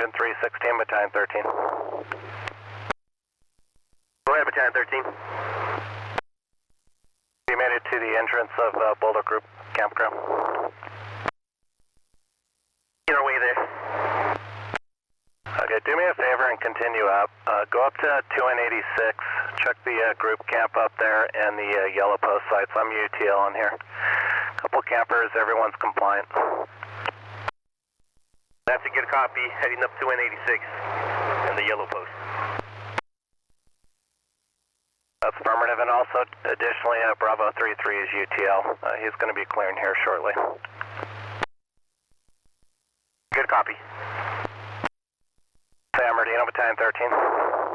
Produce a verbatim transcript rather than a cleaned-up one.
engine three sixteen, Battalion thirteen. Go ahead, Battalion thirteen. We made it to the entrance of uh, Boulder Group Campground. Get our way there. Okay, do me a favor and continue up. Uh, go up to two N eighty-six, check the uh, group camp up there and the uh, yellow post sites. I'm U T L on here. Couple campers, everyone's compliant. That's a good copy, heading up to N eighty-six and the yellow post. That's affirmative, and also additionally uh, Bravo three three is U T L. Uh, he's going to be clearing here shortly. Good copy. San Bernardino, Battalion thirteen.